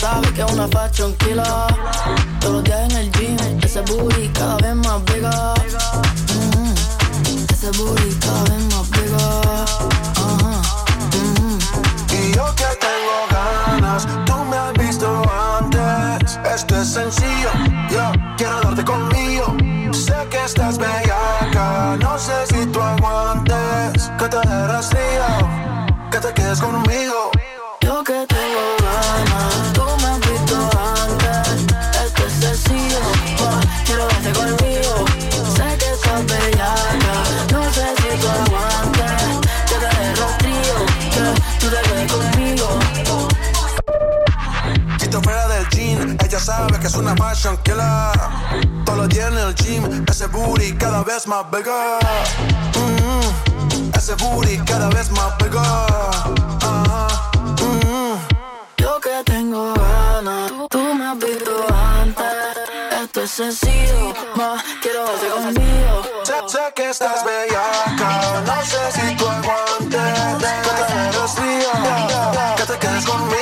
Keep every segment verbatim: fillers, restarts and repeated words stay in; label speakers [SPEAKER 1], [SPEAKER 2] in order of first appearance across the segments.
[SPEAKER 1] sabe que es una fashion killer. Todos los días en el gym, ese booty cada vez más bigger. Mm-hmm. Ese booty cada vez más bigger. Uh-huh. Mm-hmm.
[SPEAKER 2] Y yo que tengo ganas, tú me has visto antes. Esto es sencillo, yo quiero darte conmigo. Sé que estás bellaca, no sé si tú aguantes. Que te dejes frío, que te quedes conmigo.
[SPEAKER 1] Yo que tengo ganas, tú me has visto antes. Esto es sencillo, oh, quiero darte conmigo. Sé que estás bellaca, no sé si tú aguantes. Que te dejes frío, que tú te quedes conmigo.
[SPEAKER 2] Quito fuera del gym, ella sabe que es una fashion killer. Todos los días en el gym, ese booty cada vez más bigger. Mm-hmm. Ese booty cada vez más bigger. Uh-huh. Mm-hmm.
[SPEAKER 1] Yo que tengo ganas, tú, tú me has visto antes. Esto es sencillo, más quiero verte conmigo.
[SPEAKER 2] Sé, sé que estás bellaca, no sé si tú aguantes. Que te dejes frío, que te quedes conmigo.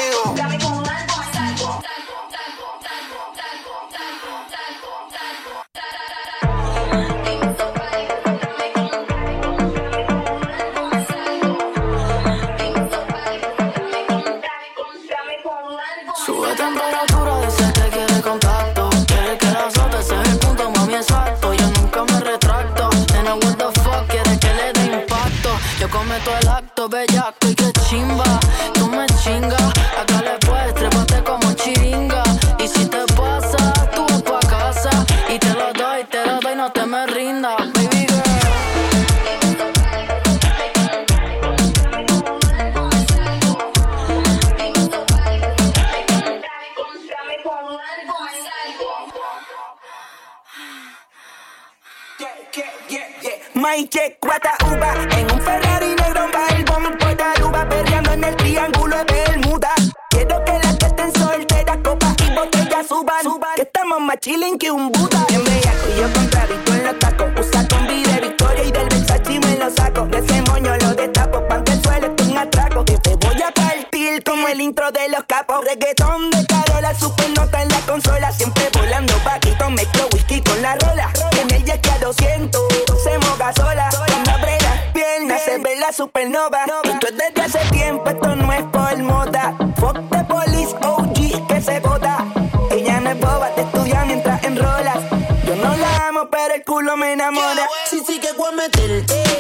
[SPEAKER 1] Sube temperatura, dice que quiere contacto. Quiere que la azote, ese es el punto, mami, exacto. Yo nunca me retracto. Nena, what the fuck, quiere que le dé impacto. Yo cometo el acto, bellaco y que chimba. Tú me chingas, acá le puedes, trépate como chiringa. Y si te pasa, tú vas pa' casa. Y te lo doy, te lo doy, no te me rindas, baby girl.
[SPEAKER 3] Mike cuata uva en un Ferrari negro va el bomb por Aruba, perreando en el triángulo de Bermuda. Quiero que las que estén solteras, copas y botellas suban, suban, que estamos más chilling que un Buda. En bellaco y yo contradicto en los tacos, usa combi de Victoria y del Versace me lo saco. De ese moño lo destapo, pan que el suelo es un atraco. Que te voy a partir como el intro de Los Capos. Reggaetón de Carola, supernota en la consola, siempre volando paquito, mezclo whisky con la rola. En el jet que a doscientos se moja sola, cuando abre las piernas se ve la supernova. Esto es desde hace tiempo, esto no es por moda. Fuck the police, O G, que se joda. Ella no es boba, te estudia mientras enrolas. Yo no la amo, pero el culo me enamora.
[SPEAKER 4] Sí, sí que voy a meterte.